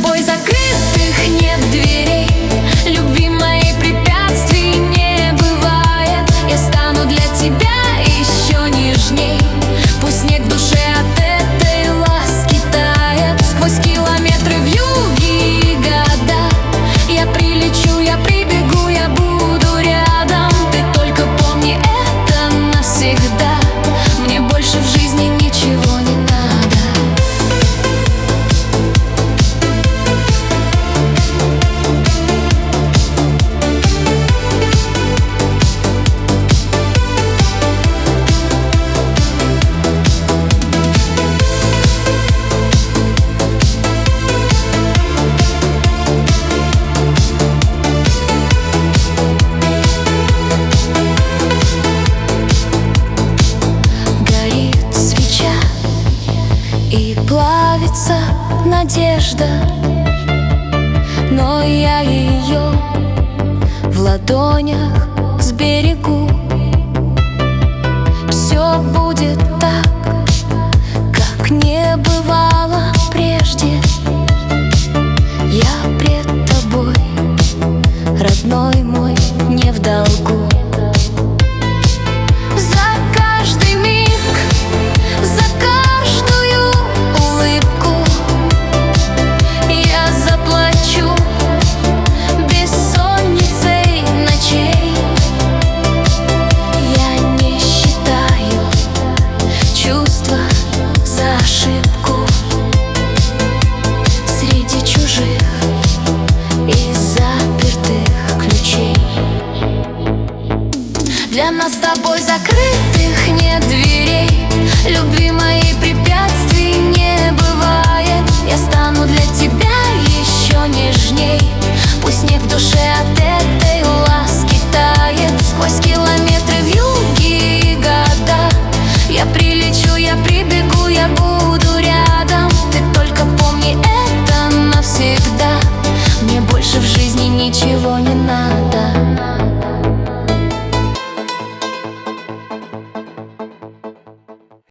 тобой закрытых нет дверей. Любви моей препятствий не бывает. Я стану для тебя еще нежней. Пусть снег в душе от этой ласки тает. Сквозь километры вьюги и года я прилечу, я прибегу, я буду рядом. Ты только помни это навсегда. Мне больше в жизни ничего не надо. И плавится надежда, но я ее в ладонях сберегу. Все будет так, как не бывало прежде. Я пред тобой, родной мой, не в долгу. Для нас с тобой закрытых нет дверей. Любви моей препятствий не бывает. Я стану для тебя еще нежней. Пусть снег в душе от этой